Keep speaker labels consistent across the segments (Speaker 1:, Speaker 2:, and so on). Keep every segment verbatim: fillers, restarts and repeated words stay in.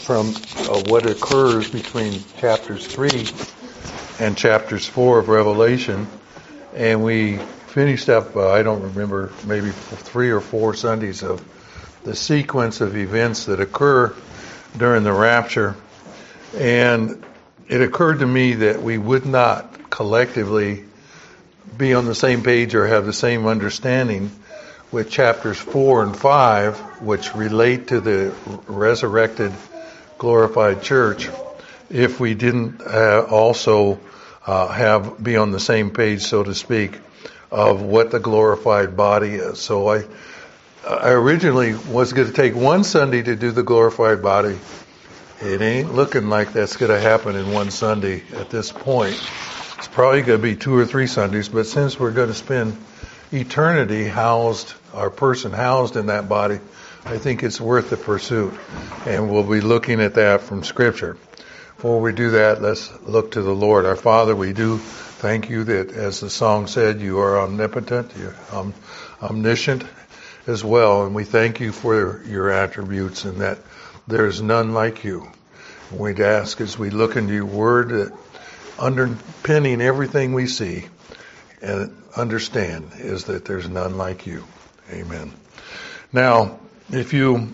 Speaker 1: from uh, what occurs between chapters three and chapters four of Revelation, and we finished up, uh, I don't remember, maybe three or four Sundays of the sequence of events that occur during the rapture. And it occurred to me that we would not collectively be on the same page or have the same understanding with chapters four and five, which relate to the resurrected, glorified church, if we didn't uh, also uh, have be on the same page, so to speak, of what the glorified body is. So I, I originally was going to take one Sunday to do the glorified body. It ain't looking like that's going to happen in one Sunday at this point. It's probably going to be two or three Sundays, but since we're going to spend eternity housed, our person housed in that body, I think it's worth the pursuit. And we'll be looking at that from Scripture. Before we do that, let's look to the Lord. Our Father, we do thank you that, as the song said, you are omnipotent, you're om- omniscient as well. And we thank you for your attributes and that there is none like you. And we'd ask as we look into your word that underpinning everything we see and understand is that there's none like you. Amen. Now, if you,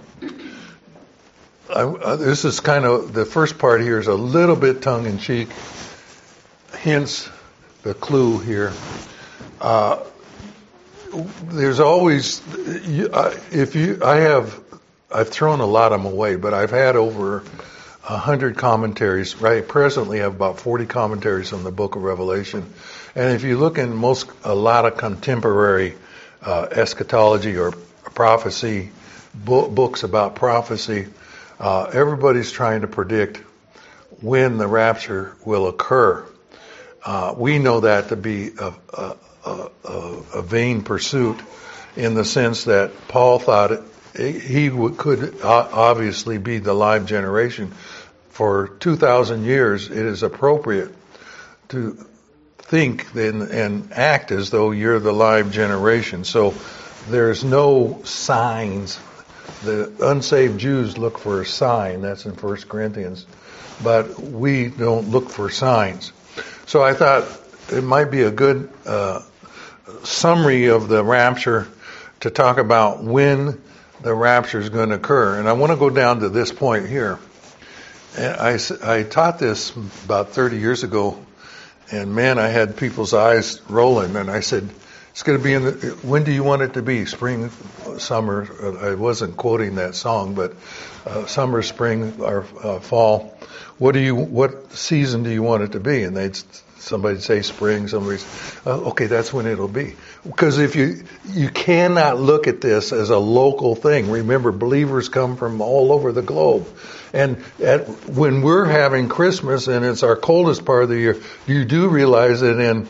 Speaker 1: I, uh, this is kind of, the first part here is a little bit tongue-in-cheek, hence the clue here. Uh, there's always, you, uh, if you, I have, I've thrown a lot of them away, but I've had over a hundred commentaries. Right, presently I have about forty commentaries on the book of Revelation. And if you look in most, a lot of contemporary uh, eschatology or prophecy, bo- books about prophecy, uh, everybody's trying to predict when the rapture will occur. Uh, we know that to be a, a, a, a vain pursuit in the sense that Paul thought it, he would, could obviously be the live generation. For two thousand years, it is appropriate to think and, and act as though you're the live generation. So there's no signs. The unsaved Jews look for a sign. That's in First Corinthians. But we don't look for signs. So I thought it might be a good uh, summary of the rapture to talk about when the rapture is going to occur. And I want to go down to this point here. And I, I taught this about thirty years ago. And man, I had people's eyes rolling, and I said, "It's going to be in the. When do you want it to be? Spring, summer?" I wasn't quoting that song, but uh, summer, spring, or uh, fall. What do you? What season do you want it to be? And they'd somebody'd say spring. Somebody's uh, okay. That's when it'll be. Because if you you cannot look at this as a local thing. Remember, believers come from all over the globe. And at, when we're having Christmas and it's our coldest part of the year, you do realize that in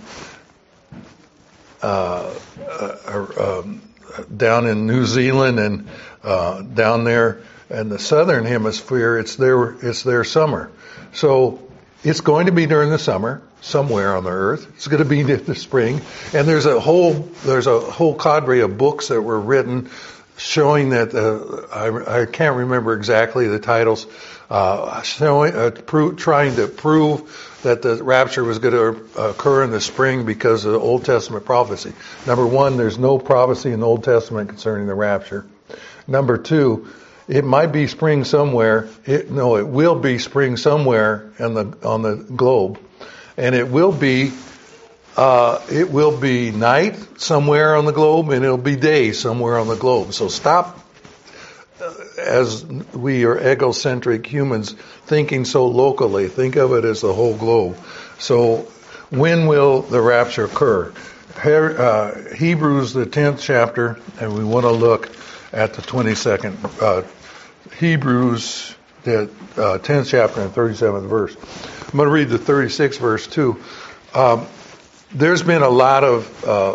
Speaker 1: uh, uh, um, down in New Zealand and uh, down there in the southern hemisphere, it's their it's their summer. So it's going to be during the summer somewhere on the earth. It's going to be in the spring, and there's a whole there's a whole cadre of books that were written showing that, uh, I, I can't remember exactly the titles, uh, showing, uh, pro- trying to prove that the rapture was going to occur in the spring because of the Old Testament prophecy. Number one, there's no prophecy in the Old Testament concerning the rapture. Number two, it might be spring somewhere. It, no, it will be spring somewhere in the, on the globe. And it will be Uh, it will be night somewhere on the globe, and it'll be day somewhere on the globe. So stop, uh, as we are egocentric humans, thinking so locally. Think of it as the whole globe. So when will the rapture occur? Her, uh, Hebrews, the tenth chapter, and we want to look at the twenty-second. Uh, Hebrews, the uh, tenth chapter and thirty-seventh verse. I'm going to read the thirty-sixth verse too. Um, There's been a lot of uh,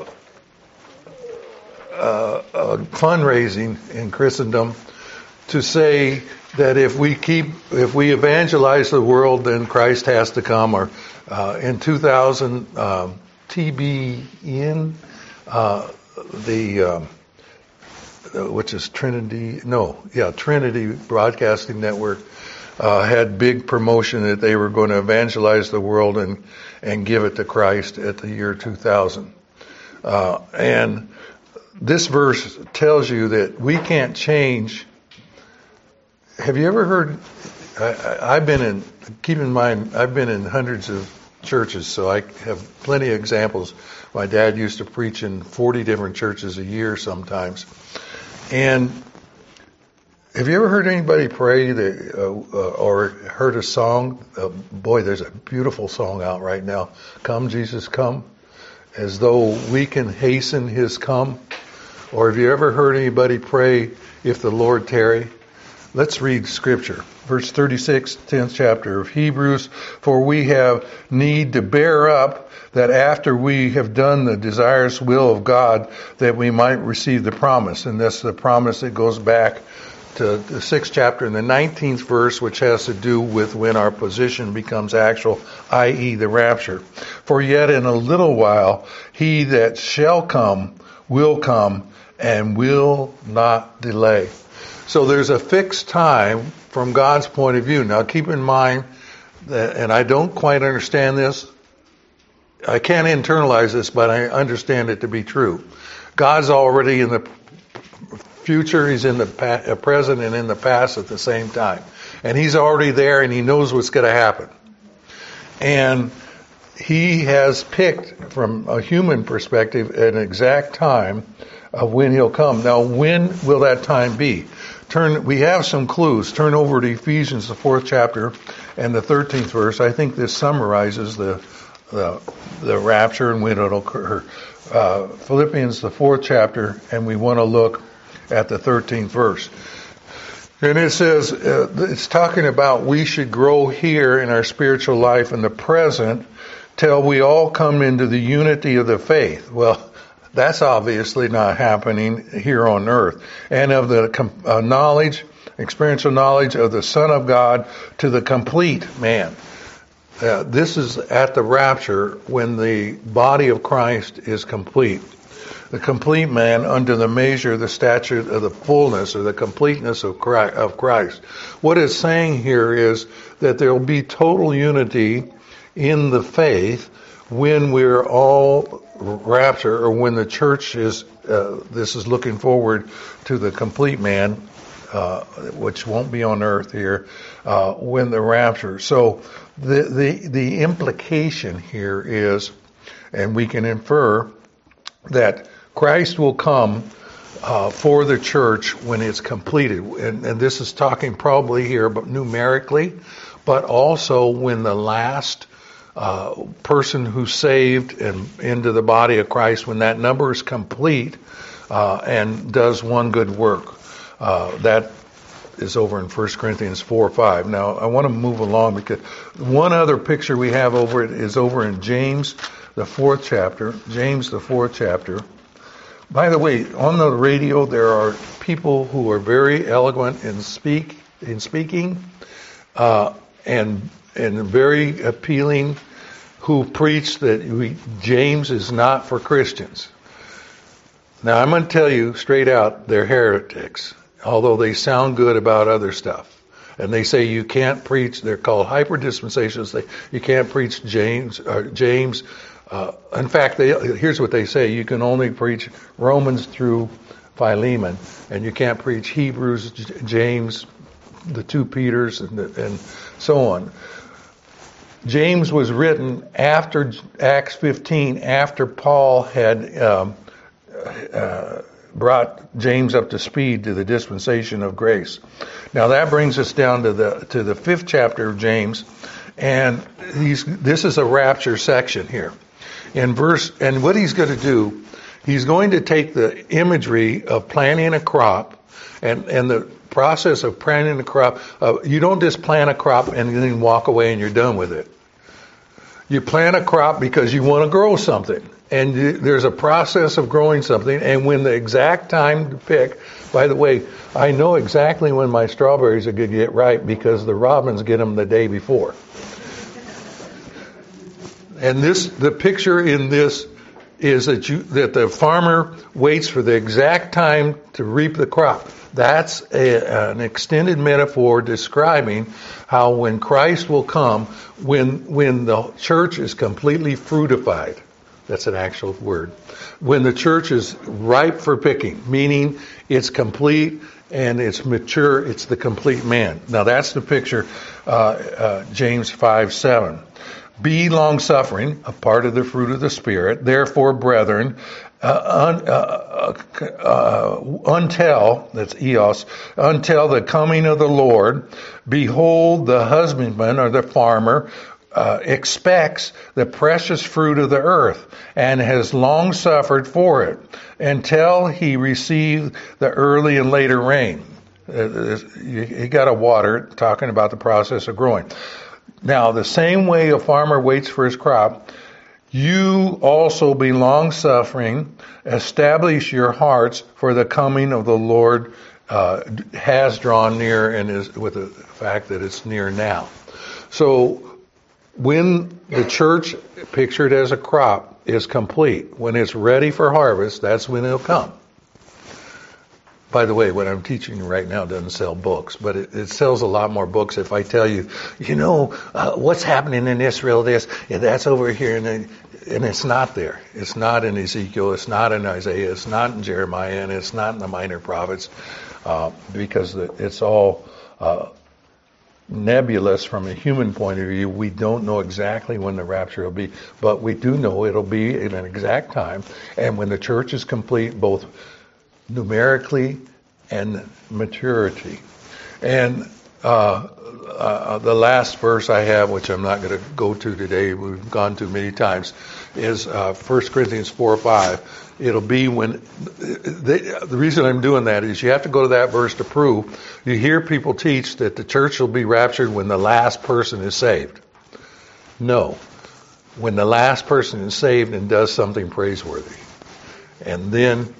Speaker 1: uh, uh, fundraising in Christendom to say that if we keep, if we evangelize the world, then Christ has to come. Or uh, in two thousand, um, T B N, uh, the um, uh, which is Trinity, no, yeah, Trinity Broadcasting Network, uh, had big promotion that they were going to evangelize the world and, and give it to Christ at the year two thousand. Uh, and this verse tells you that we can't change. Have you ever heard, I, I, I've been in, keep in mind, I've been in hundreds of churches, so I have plenty of examples. My dad used to preach in forty different churches a year sometimes. And have you ever heard anybody pray that, uh, uh, or heard a song? Uh, boy, there's a beautiful song out right now. Come, Jesus, come. As though we can hasten his come. Or have you ever heard anybody pray, if the Lord tarry? Let's read scripture. Verse thirty-six, tenth chapter of Hebrews. For we have need to bear up, that after we have done the desirous will of God, that we might receive the promise. And that's the promise that goes back to the sixth chapter and the nineteenth verse, which has to do with when our position becomes actual, that is the rapture. For yet in a little while, he that shall come will come and will not delay. So there's a fixed time from God's point of view. Now keep in mind that, and I don't quite understand this, I can't internalize this, but I understand it to be true. God's already in the future, he's in the pa- present and in the past at the same time. And he's already there and he knows what's going to happen. And he has picked, from a human perspective, an exact time of when he'll come. Now, when will that time be? Turn. We have some clues. Turn over to Ephesians, the fourth chapter, and the thirteenth verse. I think this summarizes the the, the rapture and when it'll occur. Uh, Philippians, the fourth chapter, and we want to look at the thirteenth verse. And it says, uh, it's talking about we should grow here in our spiritual life in the present till we all come into the unity of the faith. Well, that's obviously not happening here on earth. And of the uh, knowledge, experiential knowledge of the Son of God to the complete man. Uh, this is at the rapture when the body of Christ is complete. The complete man under the measure, the stature of the fullness or the completeness of Christ. What it's saying here is that there will be total unity in the faith when we're all rapture, or when the church is, uh, this is looking forward to the complete man, uh, which won't be on earth here, uh, when the rapture. So the, the, the implication here is, and we can infer, that Christ will come uh, for the church when it's completed. And, and this is talking probably here, but numerically, but also when the last uh, person who's saved and into the body of Christ, when that number is complete uh, and does one good work. Uh, that is over in First Corinthians four five. Now, I want to move along because one other picture we have over it is over in James, the fourth chapter. James, the fourth chapter. By the way, on the radio there are people who are very eloquent in speak in speaking, uh, and and very appealing, who preach that we, James is not for Christians. Now I'm going to tell you straight out, they're heretics, although they sound good about other stuff. And they say you can't preach, they're called hyper-dispensationalists, they, you can't preach James, or James. Uh, in fact, they, here's what they say, you can only preach Romans through Philemon, and you can't preach Hebrews, J- James, the two Peters, and, the, and so on. James was written after Acts fifteen, after Paul had um, uh, brought James up to speed to the dispensation of grace. Now that brings us down to the to the fifth chapter of James, and he's this is a rapture section here. In verse, and what he's going to do, he's going to take the imagery of planting a crop, and and the process of planting a crop. Uh, you don't just plant a crop and then walk away and you're done with it. You plant a crop because you want to grow something. And there's a process of growing something. And when the exact time to pick, by the way, I know exactly when my strawberries are going to get ripe because the robins get them the day before. And this, the picture in this is that you that the farmer waits for the exact time to reap the crop. That's a, an extended metaphor describing how when Christ will come, when when the church is completely fruitified. That's an actual word. When the church is ripe for picking, meaning it's complete and it's mature, it's the complete man. Now that's the picture, uh, uh, James five seven. Be long-suffering, a part of the fruit of the Spirit. Therefore, brethren, uh, un, uh, uh, until, that's eos, until the coming of the Lord, behold, the husbandman or the farmer uh, expects the precious fruit of the earth and has long suffered for it until he receive the early and later rain. Uh, you, you got to water it, talking about the process of growing. Now, the same way a farmer waits for his crop, you also be long-suffering, establish your hearts, for the coming of the Lord uh, has drawn near, and is with the fact that it's near now. So, when the church, pictured as a crop, is complete, when it's ready for harvest, that's when it'll come. By the way, what I'm teaching you right now doesn't sell books, but it, it sells a lot more books if I tell you, you know, uh, what's happening in Israel, this, yeah, that's over here, and, and it's not there. It's not in Ezekiel, it's not in Isaiah, it's not in Jeremiah, and it's not in the minor prophets, uh, because it's all uh, nebulous from a human point of view. We don't know exactly when the rapture will be, but we do know it'll be in an exact time, and when the church is complete, both numerically and maturity. And uh, uh, the last verse I have, which I'm not going to go to today, we've gone to many times, is uh, First Corinthians four five. It'll be when, they, the reason I'm doing that is you have to go to that verse to prove. You hear people teach that the church will be raptured when the last person is saved. No. When the last person is saved and does something praiseworthy. And then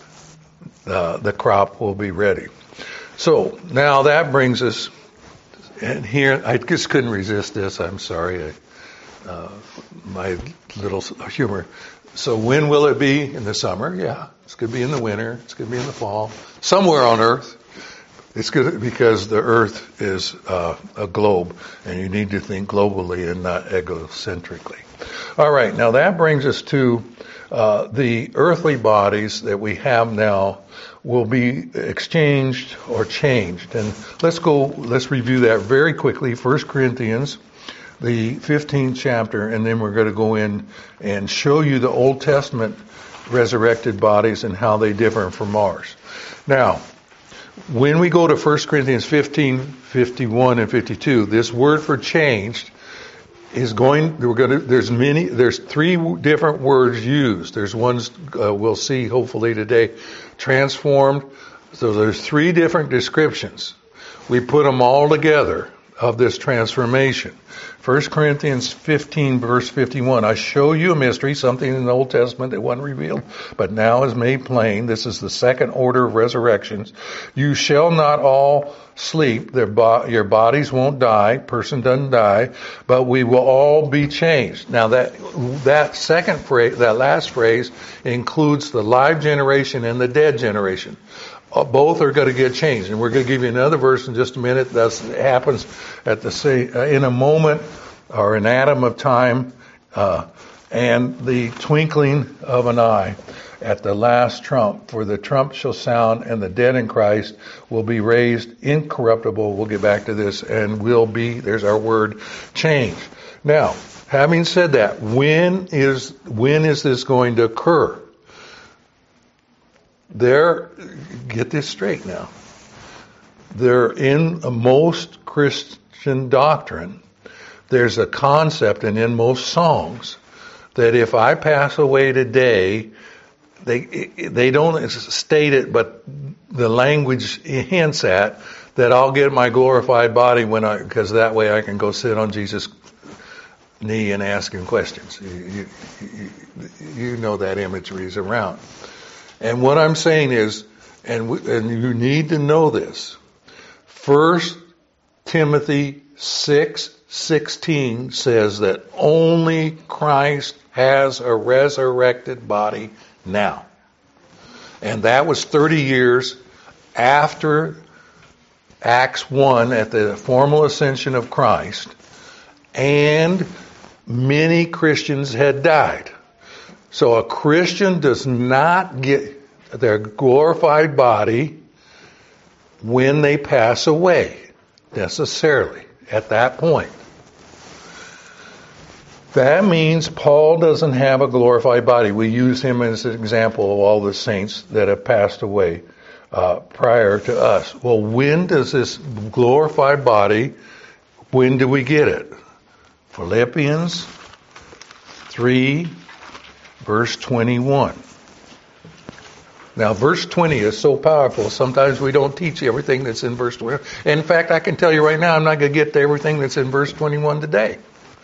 Speaker 1: Uh, the crop will be ready. So now that brings us, and here I just couldn't resist this. I'm sorry, I, uh, my little humor. So when will it be? In the summer? Yeah, it's going to be in the winter. It's going to be in the fall. Somewhere on Earth. It's good because the Earth is uh, a globe, and you need to think globally and not egocentrically. All right, now that brings us to uh, the earthly bodies that we have now will be exchanged or changed. And let's go, let's review that very quickly. First Corinthians, the fifteenth chapter, and then we're going to go in and show you the Old Testament resurrected bodies and how they differ from ours. Now, when we go to First Corinthians fifteen, fifty-one, and fifty-two, this word for changed is going, we're going to, there's many, there's three different words used. There's ones uh, we'll see hopefully today, transformed. So there's three different descriptions. We put them all together of this transformation. First Corinthians fifteen, verse fifty-one. I show you a mystery, something in the Old Testament that wasn't revealed, but now is made plain. This is the second order of resurrections. You shall not all sleep. Their bo- your bodies won't die. Person doesn't die, but we will all be changed. Now that that second phrase, that last phrase, includes the live generation and the dead generation. Both are going to get changed, and we're going to give you another verse in just a minute. That happens at the same, in a moment or an atom of time, uh, and the twinkling of an eye at the last trump. For the trump shall sound, and the dead in Christ will be raised incorruptible. We'll get back to this, and will be. There's our word, changed. Now, having said that, when is when is this going to occur? There, get this straight now. There, in most Christian doctrine, there's a concept, and in most songs, that if I pass away today, they they don't state it, but the language hints at that I'll get my glorified body when I, because that way I can go sit on Jesus' knee and ask him questions. You, you, you know that imagery is around. And what I'm saying is, and we, and you need to know this, First Timothy six sixteen says that only Christ has a resurrected body now. And that was thirty years after Acts one at the formal ascension of Christ. And many Christians had died. So a Christian does not get their glorified body when they pass away, necessarily, at that point. That means Paul doesn't have a glorified body. We use him as an example of all the saints that have passed away uh, prior to us. Well, when does this glorified body, when do we get it? Philippians three, verse twenty-one. Now, verse twenty is so powerful, sometimes we don't teach everything that's in verse twenty. In fact, I can tell you right now, I'm not going to get to everything that's in verse twenty-one today.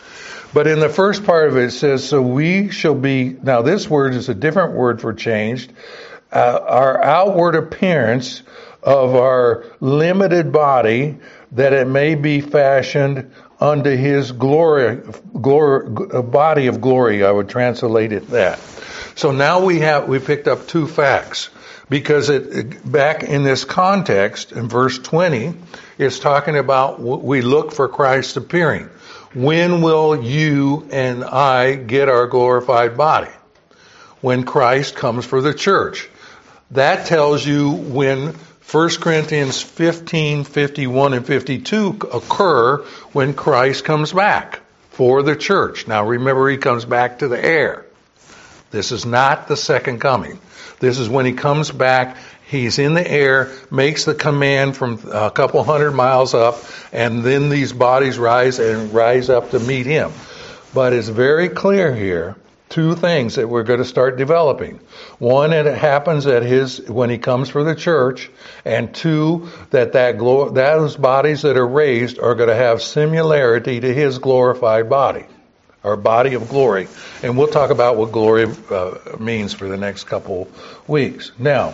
Speaker 1: But in the first part of it, it says, so we shall be, now this word is a different word for changed, uh, our outward appearance of our limited body, that it may be fashioned unto his glory, glory, body of glory, I would translate it that. So now we have, we picked up two facts, because it, back in this context, in verse twenty, it's talking about we look for Christ appearing. When will you and I get our glorified body? When Christ comes for the church. That tells you when First Corinthians fifteen, fifty-one, and fifty-two occur when Christ comes back for the church. Now remember, he comes back to the air. This is not the second coming. This is when he comes back. He's in the air, makes the command from a couple hundred miles up, and then these bodies rise and rise up to meet him. But it's very clear here, two things that we're going to start developing. One, that it happens at his when he comes for the church, and two, that that glo- those bodies that are raised are going to have similarity to his glorified body, or body of glory. And we'll talk about what glory uh, means for the next couple weeks. Now,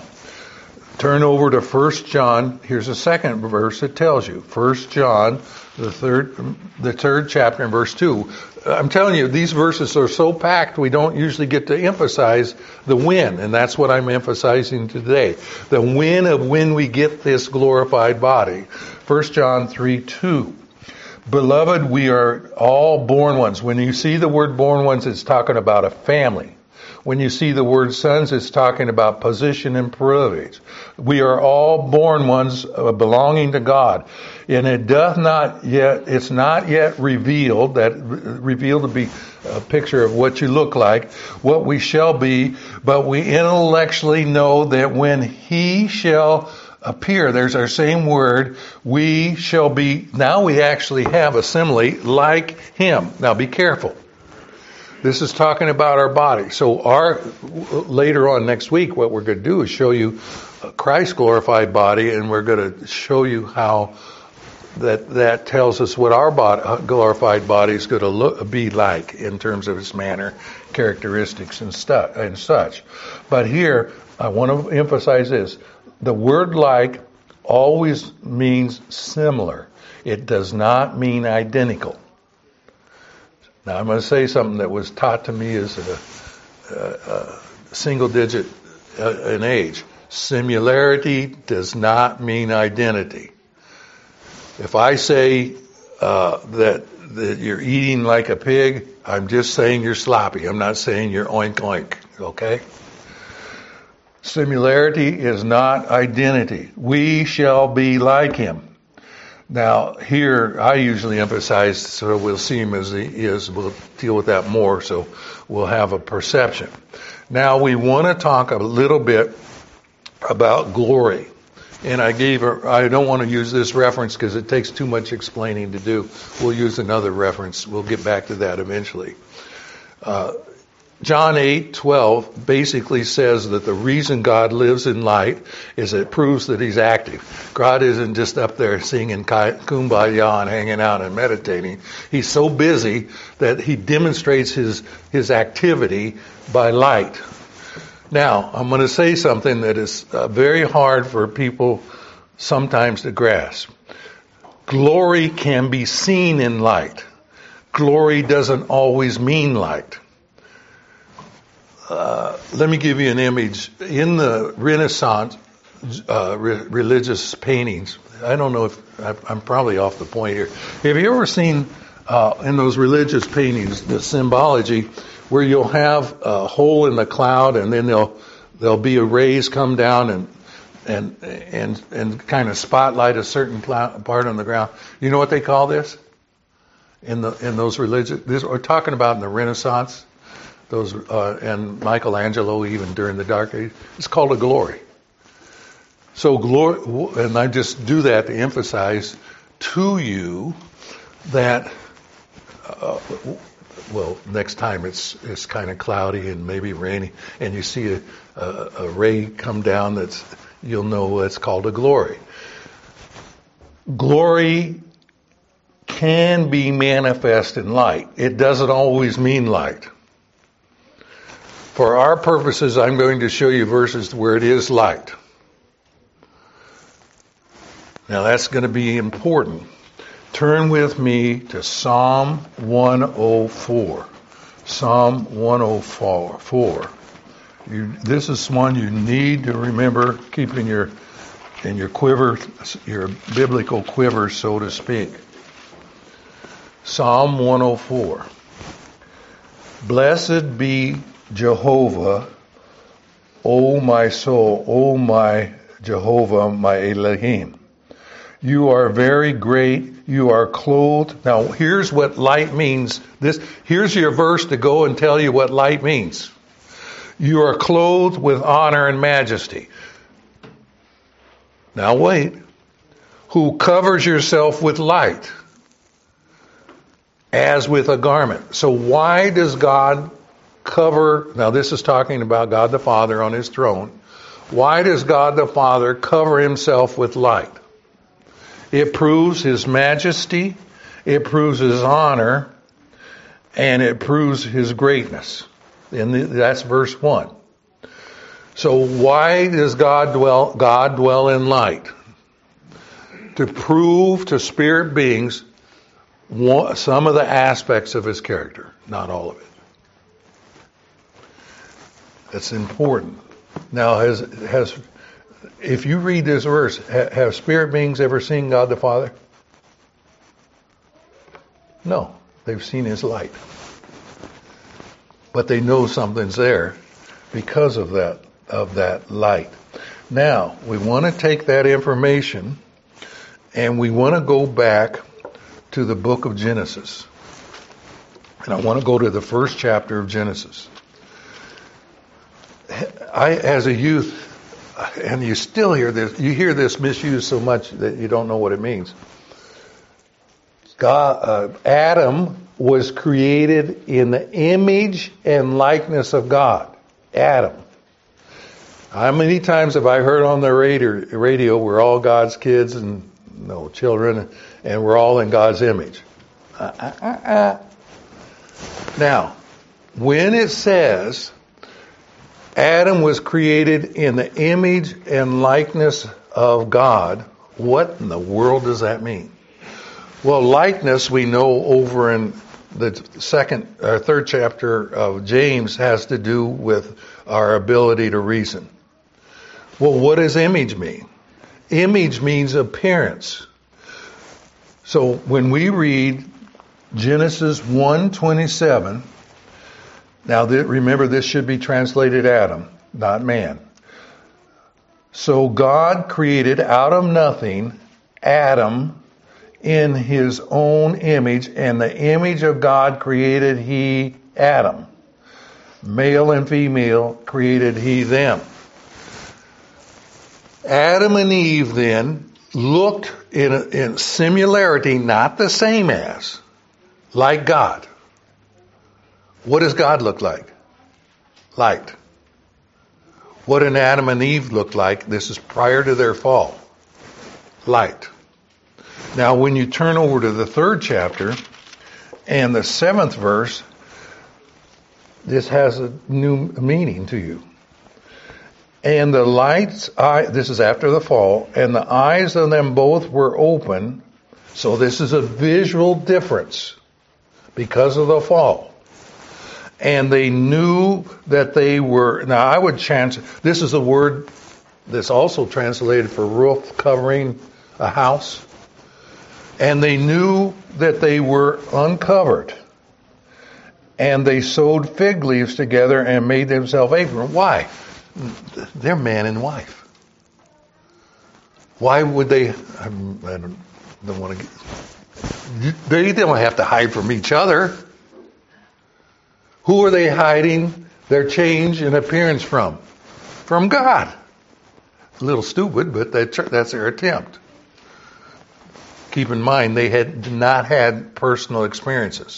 Speaker 1: turn over to First John. Here's a second verse that tells you. First John, the third, the third chapter, in verse two. I'm telling you, these verses are so packed, we don't usually get to emphasize the when, and that's what I'm emphasizing today. The when of when we get this glorified body. First John three two. Beloved, we are all born ones. When you see the word born ones, it's talking about a family. When you see the word sons, it's talking about position and privilege. We are all born ones uh, belonging to God. And it doth not yet, it's not yet revealed, that revealed to be a picture of what you look like, what we shall be, but we intellectually know that when he shall appear, there's our same word, we shall be, now we actually have a simile, like him. Now be careful. This is talking about our body. So our later on next week, what we're going to do is show you Christ's glorified body, and we're going to show you how that that tells us what our body, glorified body is going to look, be like in terms of its manner, characteristics, and stuff and such. But here, I want to emphasize this: the word "like" always means similar. It does not mean identical. Now, I'm going to say something that was taught to me as a, a, a single digit uh, in age. Similarity does not mean identity. If I say uh, that, that you're eating like a pig, I'm just saying you're sloppy. I'm not saying you're oink oink, okay? Similarity is not identity. We shall be like him. Now, here, I usually emphasize, so we'll see him as he is. We'll deal with that more, so we'll have a perception. Now, we want to talk a little bit about glory. And I gave her, I don't want to use this reference because it takes too much explaining to do. We'll use another reference. We'll get back to that eventually. Uh, John eight twelve basically says that the reason God lives in light is it proves that he's active. God isn't just up there singing kumbaya and hanging out and meditating. He's so busy that he demonstrates his, his activity by light. Now, I'm going to say something that is uh, very hard for people sometimes to grasp. Glory can be seen in light. Glory doesn't always mean light. Uh, let me give you an image. In the Renaissance uh, re- religious paintings, I don't know if I'm probably off the point here. Have you ever seen uh, in those religious paintings the symbology where you'll have a hole in the cloud and then there'll there'll be a rays come down and and and and kind of spotlight a certain part on the ground? You know what they call this? In the in those religious, this we're talking about in the Renaissance, those uh, and Michelangelo even during the Dark Age. It's called a glory. So glory, and I just do that to emphasize to you that. Uh, well, next time it's it's kind of cloudy and maybe rainy, and you see a, a, a ray come down, that's you'll know it's called a glory. Glory can be manifest in light. It doesn't always mean light. For our purposes, I'm going to show you verses where it is light. Now that's going to be important. Turn with me to Psalm one oh four. Psalm one oh four. You, this is one you need to remember, keep in your in your quiver, your biblical quiver, so to speak. Psalm one oh four. Blessed be Jehovah, O my soul, O my Jehovah, my Elohim. You are very great. You are clothed. Now, here's what light means. This, here's your verse to go and tell you what light means. You are clothed with honor and majesty. Now wait. Who covers yourself with light as with a garment. So why does God cover, now this is talking about God the Father on his throne. Why does God the Father cover himself with light? It proves his majesty, it proves his honor, and it proves his greatness. And that's verse one. So why does God dwell, God dwell in light? To prove to spirit beings some of the aspects of his character, not all of it. That's important. Now, has has if you read this verse, have spirit beings ever seen God the Father? No, they've seen his light. But they know something's there because of that of that light. Now, we want to take that information and we want to go back to the book of Genesis. And I want to go to the first chapter of Genesis. I, as a youth, and you still hear this, you hear this misused so much that you don't know what it means. God, uh, Adam was created in the image and likeness of God. Adam. How many times have I heard on the radio, radio we're all God's kids and no children, and we're all in God's image? Uh, uh, uh, uh. Now, when it says Adam was created in the image and likeness of God, what in the world does that mean? Well, likeness, we know over in the second or third chapter of James, has to do with our ability to reason. Well, what does image mean? Image means appearance. So when we read Genesis one twenty-seven, now remember this should be translated Adam, not man. So God created out of nothing Adam in his own image, and the image of God created he Adam. Male and female created he them. Adam and Eve then looked in, a, in similarity, not the same as, like God. What does God look like? Light. What did Adam and Eve look like? This is prior to their fall. Light. Now, when you turn over to the third chapter and the seventh verse, this has a new meaning to you. And the light's eye, this is after the fall, and the eyes of them both were open, So this is a visual difference because of the fall. And they knew that they were, now I would chance, this is a word that's also translated for roof covering a house. And they knew that they were uncovered. And they sewed fig leaves together and made themselves aprons. Why? They're man and wife. Why would they, I don't, don't want to get, they don't have to hide from each other. Who are they hiding their change in appearance from? From God. A little stupid, but that's their attempt. Keep in mind, they had not had personal experiences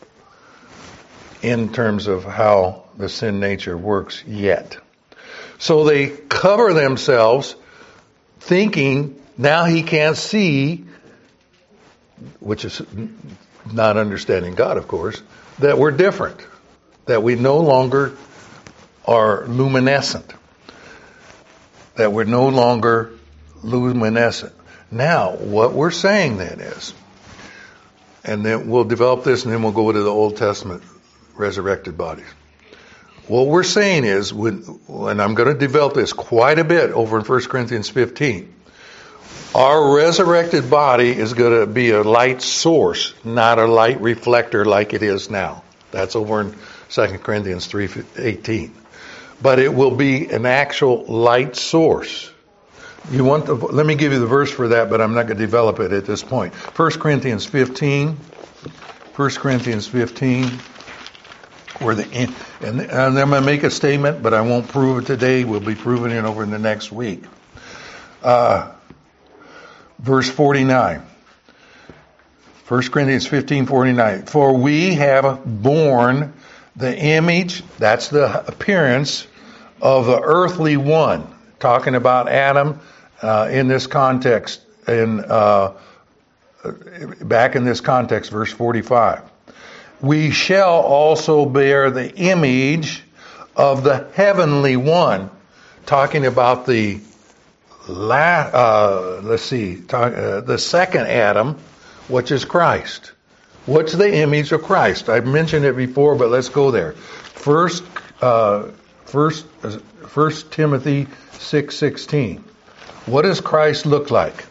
Speaker 1: in terms of how the sin nature works yet. So they cover themselves thinking now he can't see, which is not understanding God, of course, that we're different, that we no longer are luminescent, that we're no longer luminescent. Now, what we're saying then is, and then we'll develop this and then we'll go to the Old Testament resurrected bodies. What we're saying is, when, and I'm going to develop this quite a bit over in First Corinthians fifteen, our resurrected body is going to be a light source, not a light reflector like it is now. That's over in Second Corinthians three eighteen. But it will be an actual light source. You want the, let me give you the verse for that, but I'm not going to develop it at this point. First Corinthians fifteen. First Corinthians fifteen. Where the, and, and I'm going to make a statement, but I won't prove it today. We'll be proving it over in the next week. Uh, verse forty-nine. First Corinthians fifteen forty-nine. For we have borne the image, that's the appearance, of the earthly one. Talking about Adam uh, in this context, in uh, back in this context, verse forty-five. We shall also bear the image of the heavenly one. Talking about the la- uh, let's see, talk, uh, the second Adam, which is Christ. What's the image of Christ? I've mentioned it before, but let's go there. First, uh, first, First Timothy six sixteen. What does Christ look like?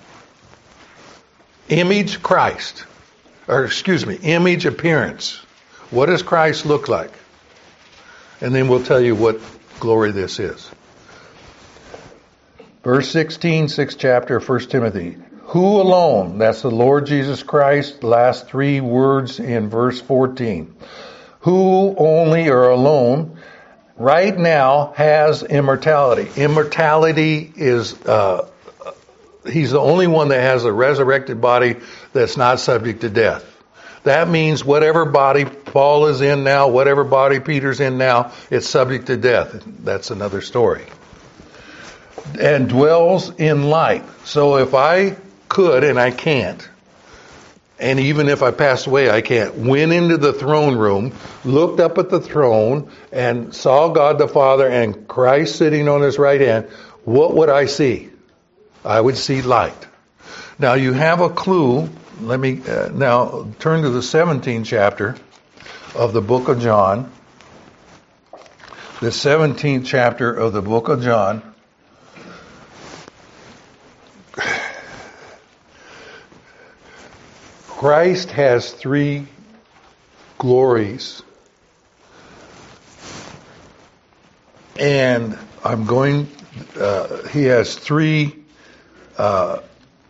Speaker 1: Image Christ. Or excuse me, image appearance. What does Christ look like? And then we'll tell you what glory this is. Verse sixteen, sixth chapter of First Timothy. Who alone, that's the Lord Jesus Christ, last three words in verse fourteen. Who only or alone right now has immortality. Immortality is, uh, he's the only one that has a resurrected body that's not subject to death. That means whatever body Paul is in now, whatever body Peter's in now, it's subject to death. That's another story. And dwells in light. So if I could, and I can't, and even if I passed away, I can't, went into the throne room, looked up at the throne, and saw God the Father and Christ sitting on his right hand, what would I see? I would see light. Now you have a clue. Let me uh, now turn to the seventeenth chapter of the book of John. The seventeenth chapter of the book of John. Christ has three glories. And I'm going, uh, he has three uh,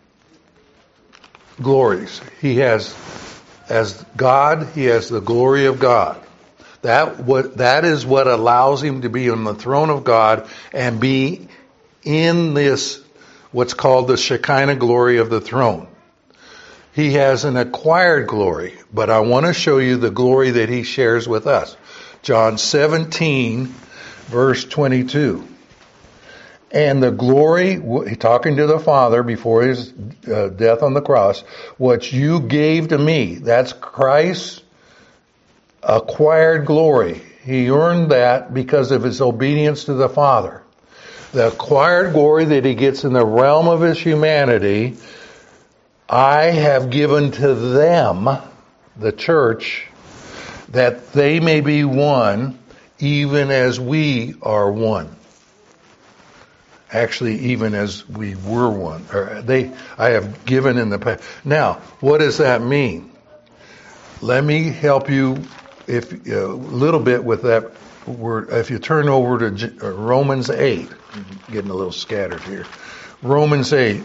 Speaker 1: glories. He has, as God, he has the glory of God. That what that is what allows him to be on the throne of God and be in this, what's called the Shekinah glory of the throne. He has an acquired glory, but I want to show you the glory that he shares with us. John seventeen, verse twenty-two. And the glory, talking to the Father before his uh, death on the cross, what you gave to me, that's Christ's acquired glory. He earned that because of his obedience to the Father. The acquired glory that he gets in the realm of his humanity, I have given to them, the church, that they may be one, even as we are one. Actually, even as we were one. Or they, I have given in the past. Now, what does that mean? Let me help you if a little bit with that word. If you turn over to Romans eight, I'm getting a little scattered here. Romans eight.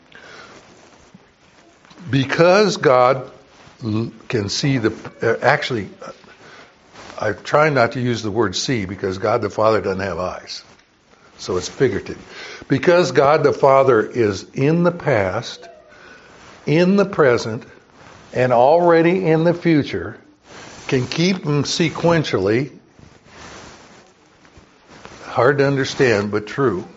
Speaker 1: Because God can see the, actually, I try not to use the word see because God the Father doesn't have eyes. So it's figurative. Because God the Father is in the past, in the present, and already in the future, can keep them sequentially, hard to understand but true.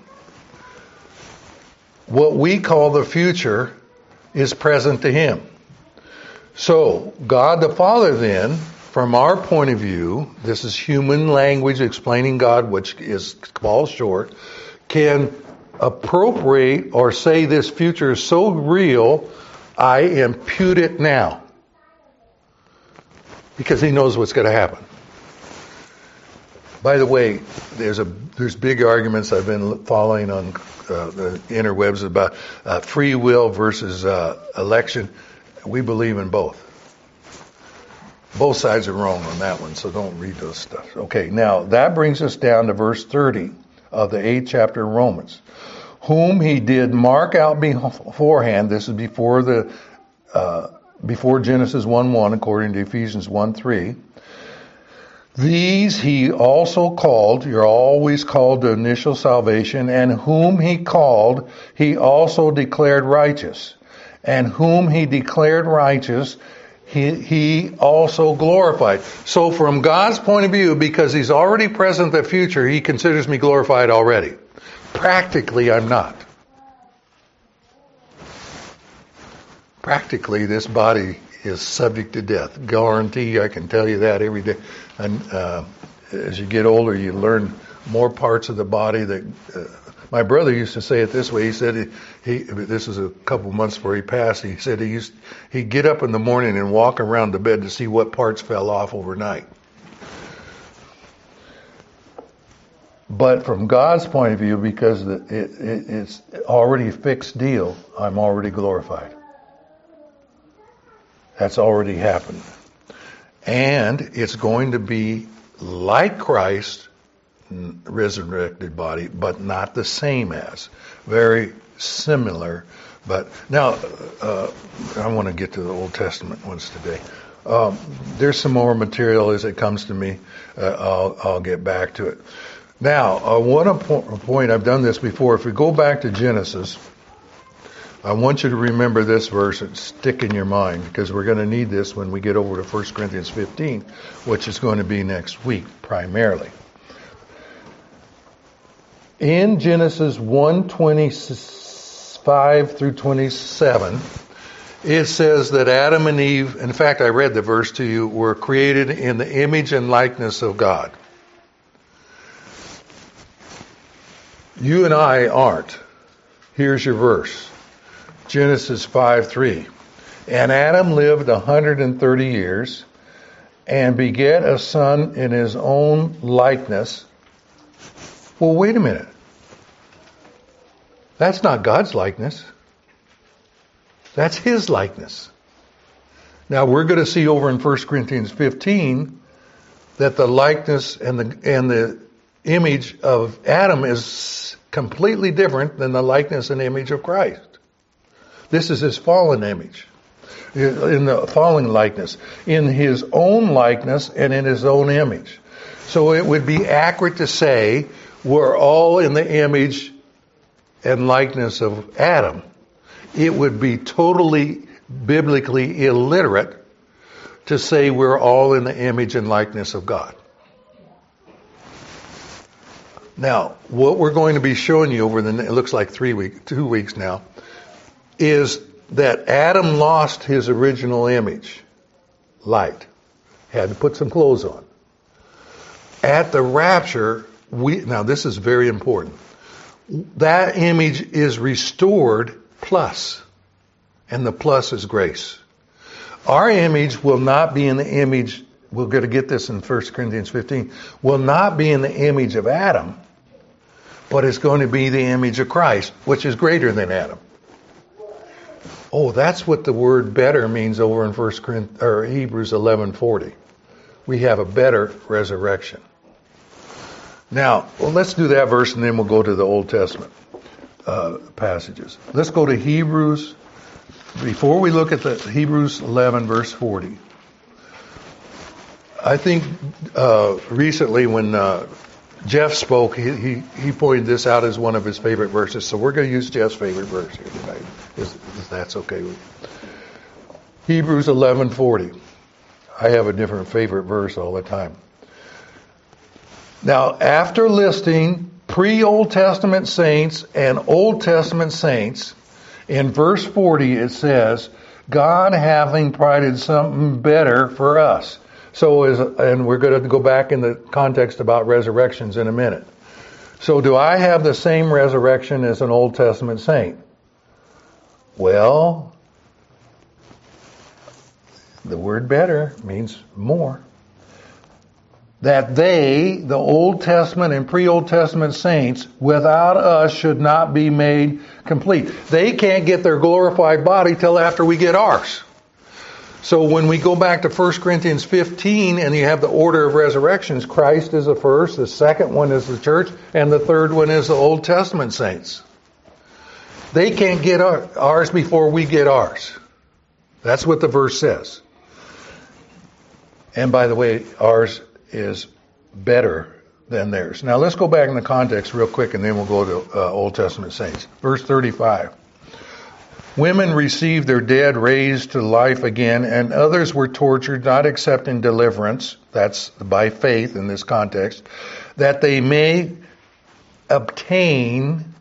Speaker 1: What we call the future is present to Him. So, God the Father then, from our point of view, this is human language explaining God, which is falls short, can appropriate or say this future is so real, I impute it now. Because He knows what's going to happen. By the way, there's a there's big arguments I've been following on uh, the interwebs about uh, free will versus uh, election. We believe in both. Both sides are wrong on that one, so don't read those stuff. Okay, now that brings us down to verse thirty of the eighth chapter of Romans. Whom He did mark out beforehand. This is before the uh, before Genesis one one, according to Ephesians one three. These He also called, you're always called to initial salvation, and whom He called, He also declared righteous. And whom He declared righteous, He, he also glorified. So from God's point of view, because He's already present in the future, He considers me glorified already. Practically, I'm not. Practically, this body is subject to death. Guarantee, I can tell you that every day. And uh, as you get older, you learn more parts of the body that. Uh, my brother used to say it this way. He said he, he. This was a couple months before he passed. He said he used he'd get up in the morning and walk around the bed to see what parts fell off overnight. But from God's point of view, because the, it, it, it's already a fixed deal, I'm already glorified. That's already happened. And it's going to be like Christ's resurrected body, but not the same as. Very similar. But now, uh, I want to get to the Old Testament ones today. Um, there's some more material as it comes to me. Uh, I'll, I'll get back to it. Now, uh, one point, I've done this before. If we go back to Genesis, I want you to remember this verse and stick in your mind, because we're going to need this when we get over to First Corinthians fifteen, which is going to be next week primarily. In Genesis one twenty-five through twenty-seven, it says that Adam and Eve, in fact, I read the verse to you, were created in the image and likeness of God. You and I aren't. Here's your verse. Genesis five three. And Adam lived one hundred thirty years and begat a son in his own likeness. Well, wait a minute. That's not God's likeness. That's His likeness. Now, we're going to see over in First Corinthians fifteen that the likeness and the and the image of Adam is completely different than the likeness and image of Christ. This is His fallen image, in the fallen likeness, in His own likeness and in His own image. So it would be accurate to say we're all in the image and likeness of Adam. It would be totally biblically illiterate to say we're all in the image and likeness of God. Now, what we're going to be showing you over the, it looks like three weeks, two weeks now, is that Adam lost his original image, light. Had to put some clothes on. At the rapture, we, now this is very important. That image is restored plus. and the plus is grace. Our image will not be in the image, we're going to get this in First Corinthians fifteen, will not be in the image of Adam, but it's going to be the image of Christ, which is greater than Adam. Oh, that's what the word better means over in First Corinthians, or Hebrews eleven forty. We have a better resurrection. Now, well, let's do that verse and then we'll go to the Old Testament uh, passages. Let's go to Hebrews. Before we look at the Hebrews eleven verse forty, I think uh, recently when uh, Jeff spoke, he, he he pointed this out as one of his favorite verses. So we're going to use Jeff's favorite verse here tonight, if, if that's okay with you. Hebrews eleven forty. I have a different favorite verse all the time. Now, after listing pre-Old Testament saints and Old Testament saints, in verse forty it says, God having provided something better for us. So, is, and we're going to go back in the context about resurrections in a minute. So, do I have the same resurrection as an Old Testament saint? Well, the word better means more. That they, the Old Testament and pre-Old Testament saints, without us should not be made complete. They can't get their glorified body till after we get ours. So when we go back to First Corinthians fifteen and you have the order of resurrections, Christ is the first, the second one is the church, and the third one is the Old Testament saints. They can't get ours before we get ours. That's what the verse says. And by the way, ours is better than theirs. Now let's go back in the context real quick and then we'll go to uh, Old Testament saints. Verse thirty-five. Women received their dead raised to life again, and others were tortured, not accepting deliverance, that's by faith in this context, that they may obtain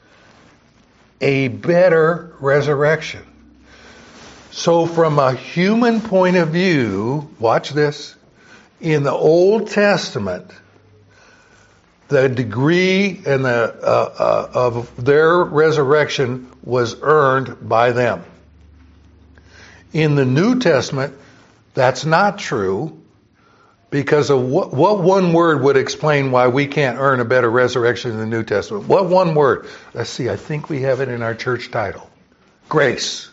Speaker 1: a better resurrection. So from a human point of view, watch this, in the Old Testament, the degree and the uh, uh, of their resurrection was earned by them. In the New Testament, that's not true, because of what, what one word would explain why we can't earn a better resurrection in the New Testament? What one word? Let's see, I think we have it in our church title. Grace.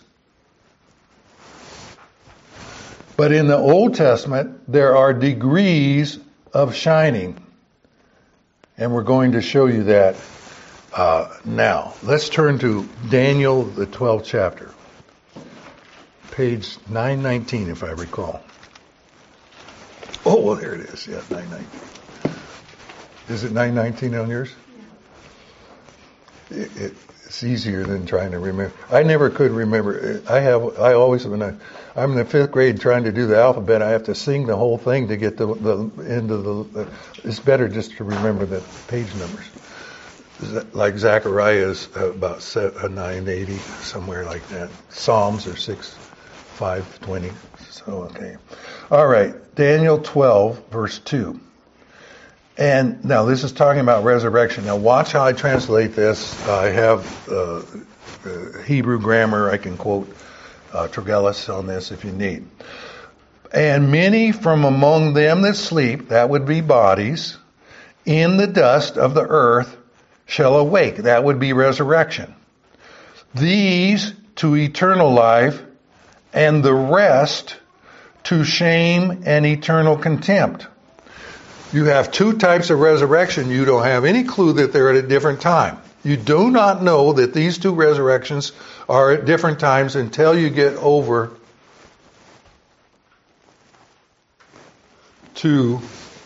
Speaker 1: But in the Old Testament, there are degrees of shining. And we're going to show you that uh, now. Let's turn to Daniel, the twelfth chapter. Page nine nineteen, if I recall. Oh, well, there it is. Yeah, nine nineteen. Is it nine nineteen on yours? It, it, it's easier than trying to remember. I never could remember. I have. I always, when I, I'm in the fifth grade trying to do the alphabet, I have to sing the whole thing to get the, the end of the. Uh, it's better just to remember the page numbers. Like Zechariah is about seven, nine eighty, somewhere like that. Psalms are six, five twenty. So okay, all right. Daniel twelve, verse two. And now this is talking about resurrection. Now watch how I translate this. I have uh, uh, Hebrew grammar. I can quote uh, Tregelles on this if you need. And many from among them that sleep, that would be bodies, in the dust of the earth shall awake. That would be resurrection. These to eternal life, and the rest to shame and eternal contempt. You have two types of resurrection. You don't have any clue that they're at a different time. You do not know that these two resurrections are at different times until you get over to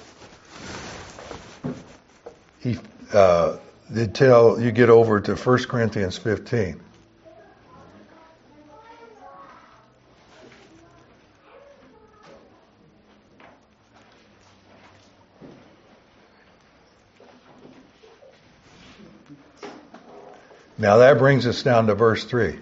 Speaker 1: uh, until you get over to First Corinthians fifteen. Now that brings us down to verse three.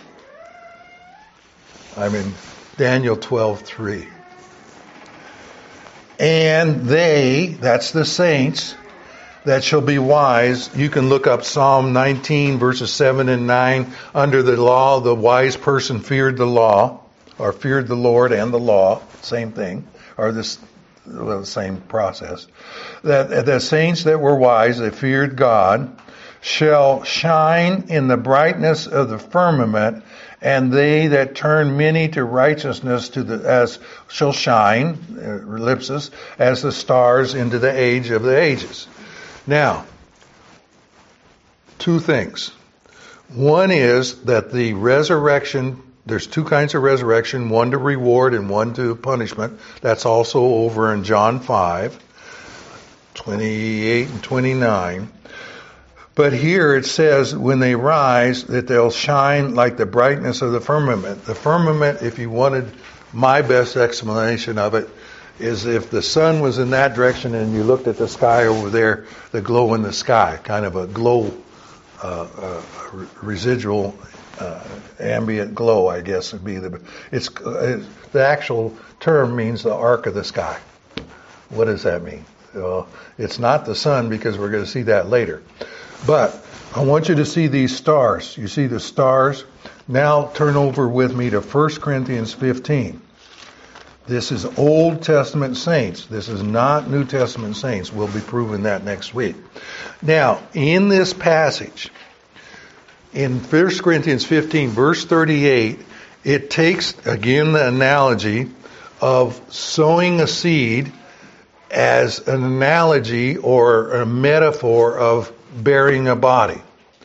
Speaker 1: I'm in Daniel twelve three. And they, that's the saints, that shall be wise. You can look up Psalm nineteen, verses seven and nine. Under the law, the wise person feared the law, or feared the Lord and the law, same thing, or this, well, the same process. That the saints that were wise, that feared God, shall shine in the brightness of the firmament, and they that turn many to righteousness to the as shall shine, uh, ellipsis, as the stars into the age of the ages. Now, two things. One is that the resurrection, there's two kinds of resurrection, one to reward and one to punishment. That's also over in John five, twenty-eight and twenty-nine. But here it says, when they rise, that they'll shine like the brightness of the firmament. The firmament, if you wanted my best explanation of it, is if the sun was in that direction and you looked at the sky over there, the glow in the sky, kind of a glow, uh, uh, residual, uh, ambient glow, I guess would be the, it's, uh, the actual term means the arc of the sky. What does that mean? Well, it's not the sun, because we're going to see that later. But I want you to see these stars. You see the stars? Now turn over with me to First Corinthians fifteen. This is Old Testament saints. This is not New Testament saints. We'll be proving that next week. Now, in this passage, in First Corinthians fifteen, verse thirty-eight, it takes, again, the analogy of sowing a seed as an analogy or a metaphor of burying a body.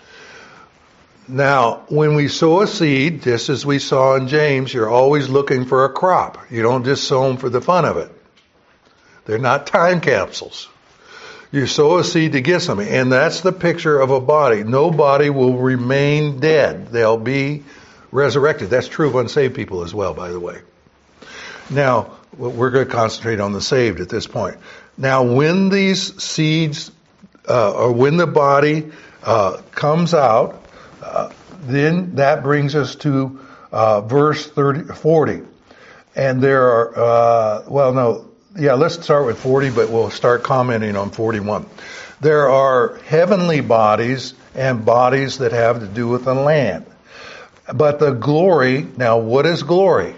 Speaker 1: Now, when we sow a seed, just as we saw in James, you're always looking for a crop. You don't just sow them for the fun of it. They're not time capsules. You sow a seed to get something, and that's the picture of a body. No body will remain dead. They'll be resurrected. That's true of unsaved people as well, by the way. Now, we're going to concentrate on the saved at this point. Now, when these seeds, uh, or when the body uh, comes out, uh, then that brings us to uh, verse thirty, forty. And there are, uh, well, no, yeah, let's start with forty, but we'll start commenting on forty-one. There are heavenly bodies and bodies that have to do with the land. But the glory, now what is glory?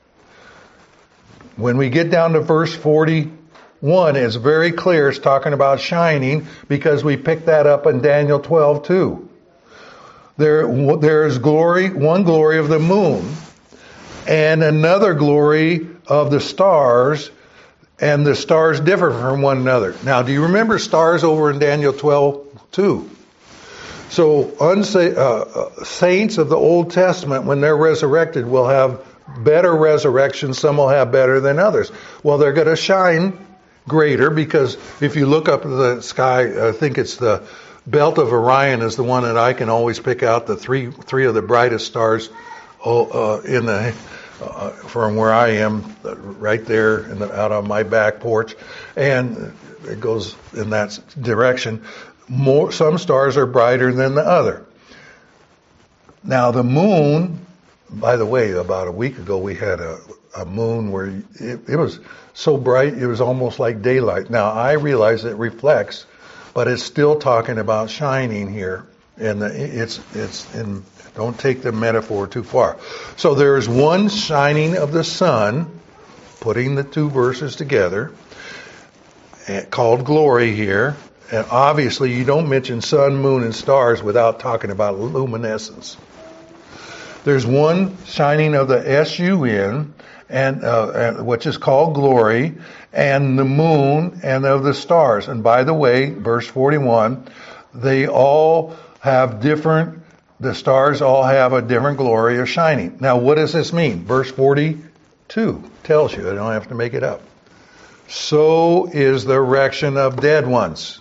Speaker 1: When we get down to verse forty-one, it's very clear it's talking about shining, because we picked that up in Daniel twelve too. There, there is glory, one glory of the moon, and another glory of the stars, and the stars differ from one another. Now, do you remember stars over in Daniel twelve too? So, unsa- uh, saints of the Old Testament, when they're resurrected, will have better resurrection. Some will have better than others. Well, they're going to shine greater, because if you look up at the sky, I think it's the belt of Orion is the one that I can always pick out, the three three of the brightest stars uh, in the uh, from where I am, right there in the, out on my back porch, and it goes in that direction. More, some stars are brighter than the other. Now the moon, by the way, about a week ago we had a, a moon where it, it was so bright it was almost like daylight. Now I realize it reflects, but it's still talking about shining here, and it's it's in. Don't take the metaphor too far. So there is one shining of the sun, putting the two verses together, called glory here. And obviously you don't mention sun, moon, and stars without talking about luminescence. There's one shining of the S U N, and uh, which is called glory, and the moon and of the stars. And by the way, verse forty-one, they all have different, the stars all have a different glory of shining. Now what does this mean? Verse forty-two tells you, I don't have to make it up. So is the resurrection of dead ones.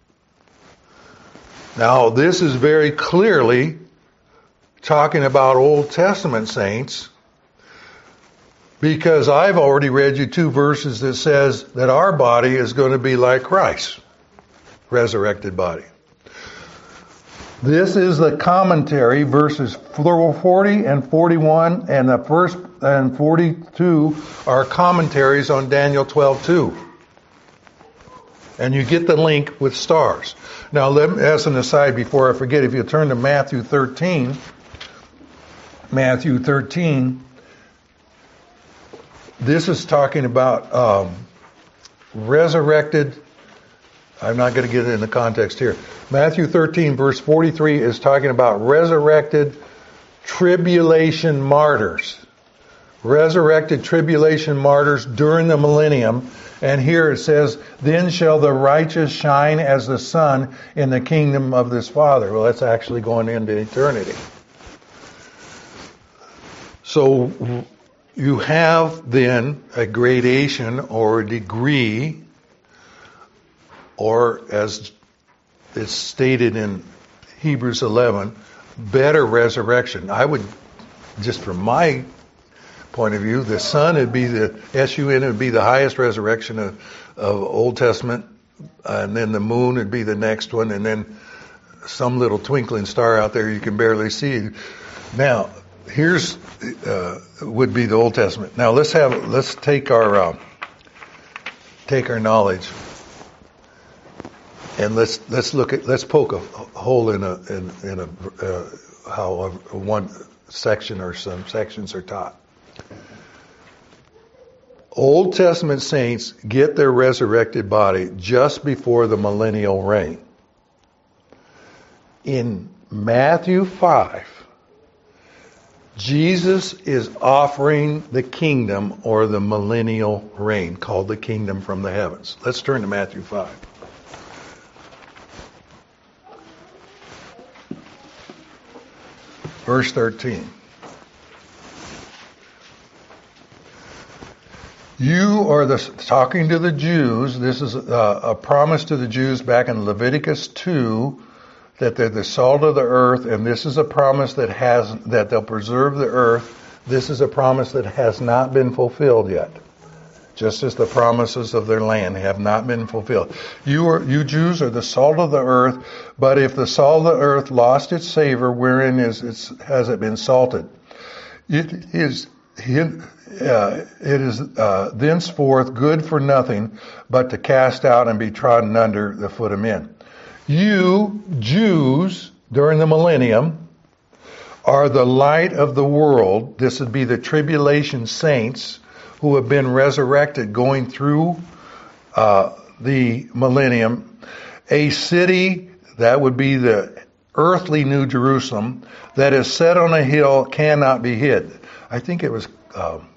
Speaker 1: Now this is very clearly talking about Old Testament saints, because I've already read you two verses that says that our body is going to be like Christ, resurrected body. This is the commentary, verses forty and forty-one, and the first and forty-two are commentaries on Daniel twelve two. And you get the link with stars. Now, let me, as an aside, before I forget, if you turn to Matthew thirteen, Matthew thirteen, this is talking about um, resurrected. I'm not going to get into the context here. Matthew thirteen, verse forty-three is talking about resurrected tribulation martyrs. Resurrected tribulation martyrs during the millennium. And here it says, then shall the righteous shine as the sun in the kingdom of this Father. Well, that's actually going into eternity. So you have then a gradation or a degree, or as it's stated in Hebrews eleven, better resurrection. I would, just from my point of view, the sun would be the S U N would be the highest resurrection of, of Old Testament, and then the moon would be the next one, and then some little twinkling star out there you can barely see. Now, here's uh, would be the Old Testament. Now let's have let's take our uh, take our knowledge and let's let's look at let's poke a hole in a in, in a uh, how a, one section or some sections are taught. Old Testament saints get their resurrected body just before the millennial reign. In Matthew five, Jesus is offering the kingdom or the millennial reign, called the kingdom from the heavens. Let's turn to Matthew five. Verse thirteen. You are the, talking to the Jews, this is a, a promise to the Jews back in Leviticus two, that they're the salt of the earth, and this is a promise that has, that they'll preserve the earth. This is a promise that has not been fulfilled yet. Just as the promises of their land have not been fulfilled. You are, you Jews are the salt of the earth, but if the salt of the earth lost its savor, wherein is its, has it been salted? It is, uh, it is uh, thenceforth good for nothing, but to cast out and be trodden under the foot of men. You, Jews, during the millennium, are the light of the world. This would be the tribulation saints who have been resurrected going through uh, the millennium. A city, that would be the earthly New Jerusalem, that is set on a hill, cannot be hid. I think it was um,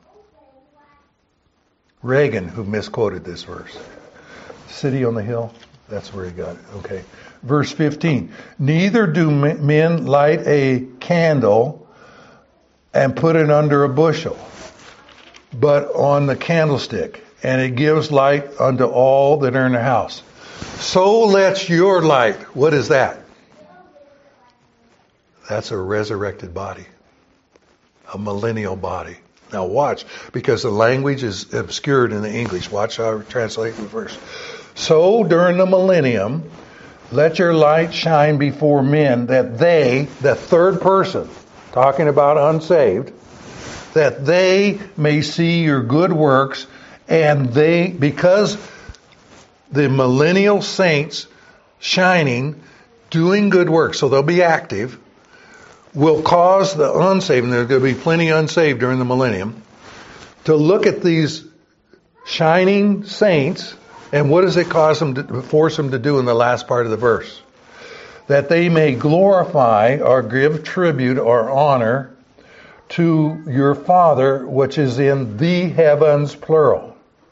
Speaker 1: Reagan who misquoted this verse. City on the hill, that's where he got it. Okay. Verse fifteen. Neither do men light a candle and put it under a bushel, but on the candlestick, and it gives light unto all that are in the house. So lets your light, what is that? That's a resurrected body. A millennial body. Now watch, because the language is obscured in the English. Watch how I translate the verse. So during the millennium, let your light shine before men, that they, the third person, talking about unsaved, that they may see your good works, and they, because the millennial saints shining, doing good works, so they'll be active, will cause the unsaved, and there's going to be plenty unsaved during the millennium, to look at these shining saints, and what does it cause them to force them to do in the last part of the verse? That they may glorify or give tribute or honor to your Father which is in the heavens, plural.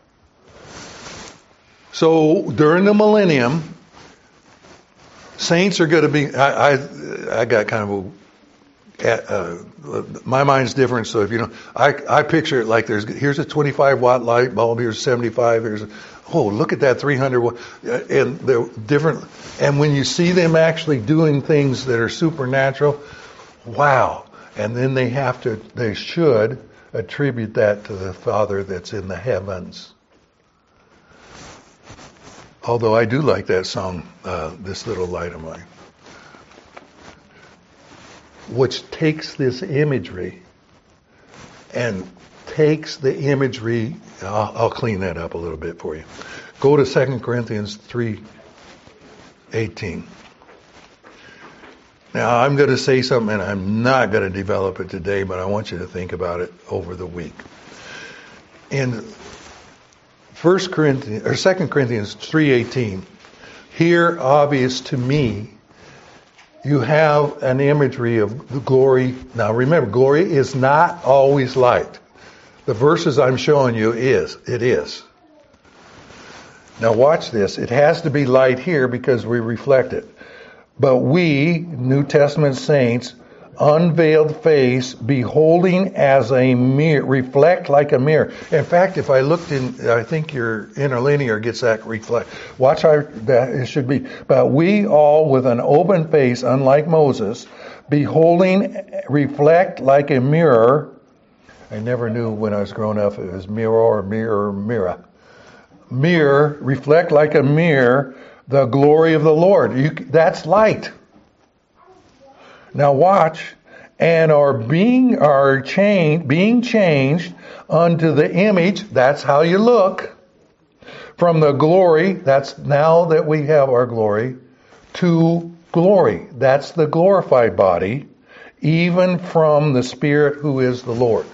Speaker 1: So during the millennium, saints are going to be. I I, I got kind of a. Uh, my mind's different, so if you know, I I picture it like there's here's a twenty-five watt light bulb, here's seventy-five, here's a, oh look at that three hundred watt, and they're different. And when you see them actually doing things that are supernatural, wow! And then they have to, they should attribute that to the Father that's in the heavens. Although I do like that song, uh, This Little Light of Mine, which takes this imagery and takes the imagery. I'll, I'll clean that up a little bit for you. Go to Second Corinthians three eighteen. Now, I'm going to say something, and I'm not going to develop it today, but I want you to think about it over the week. In First Corinthians or Second Corinthians three eighteen, here, obvious to me, you have an imagery of the glory. Now, remember, glory is not always light. The verses I'm showing you is. It is. Now, watch this. It has to be light here because we reflect it. But we, New Testament saints, unveiled face, beholding as a mirror, reflect like a mirror. In fact, if I looked in, I think your interlinear gets that reflect. Watch how that it should be. But we all with an open face, unlike Moses, beholding, reflect like a mirror. I never knew when I was growing up it was mirror or mirror or mirror. Mirror, reflect like a mirror, the glory of the Lord. You, that's light. Now watch, and are being are changed, being changed unto the image. That's how you look. From the glory. That's now that we have our glory. To glory. That's the glorified body. Even from the Spirit who is the Lord.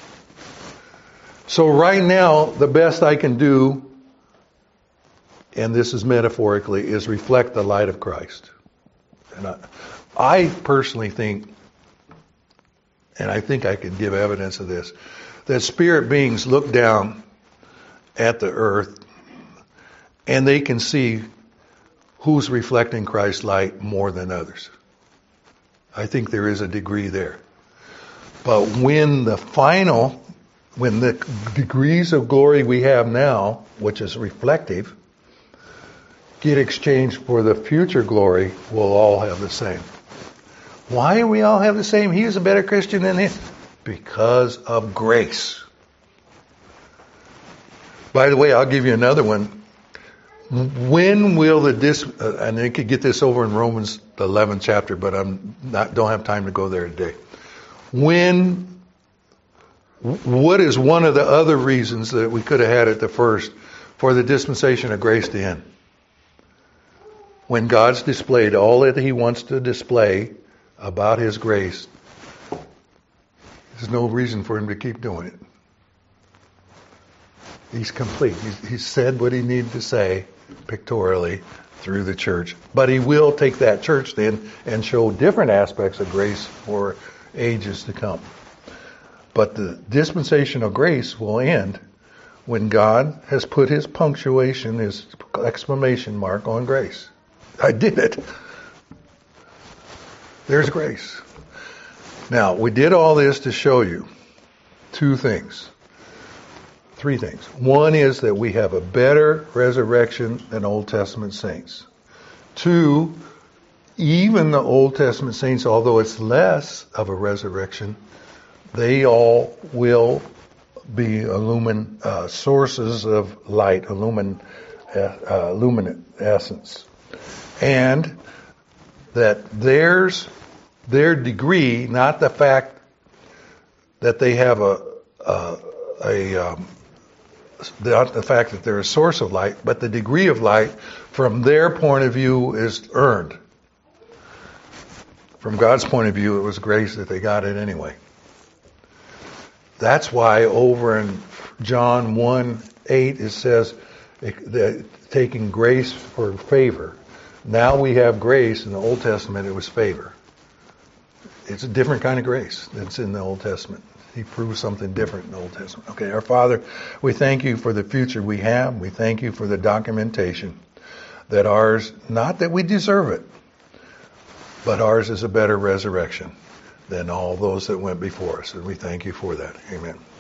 Speaker 1: So right now, the best I can do, and this is metaphorically, is reflect the light of Christ. And I, I personally think, and I think I can give evidence of this, that spirit beings look down at the earth and they can see who's reflecting Christ's light more than others. I think there is a degree there. But when the final, when the degrees of glory we have now, which is reflective, get exchanged for the future glory, we'll all have the same. Why do we all have the same? He is a better Christian than him. Because of grace. By the way, I'll give you another one. When will the dis? Uh, and I could get this over in Romans the eleventh chapter, but I'm not. Don't have time to go there today. When? What is one of the other reasons that we could have had at the first for the dispensation of grace to end? When God's displayed all that He wants to display about His grace, there's no reason for Him to keep doing it. He's complete. He's, he's said what He needed to say pictorially through the church. But He will take that church then and show different aspects of grace for ages to come. But the dispensation of grace will end when God has put His punctuation, His exclamation mark on grace. I did it. There's grace. Now, we did all this to show you two things. Three things. One is that we have a better resurrection than Old Testament saints. Two, even the Old Testament saints, although it's less of a resurrection, they all will be illumin uh, sources of light, illumin uh, luminescence. And that theirs, their degree, not the fact that they have a, a, a um, not the fact that they're a source of light, but the degree of light from their point of view is earned. From God's point of view, it was grace that they got it anyway. That's why over in John one eight it says that taking grace for favor. Now we have grace. In the Old Testament, it was favor. It's a different kind of grace that's in the Old Testament. He proves something different in the Old Testament. Okay, our Father, we thank You for the future we have. We thank You for the documentation that ours, not that we deserve it, but ours is a better resurrection than all those that went before us. And we thank You for that. Amen.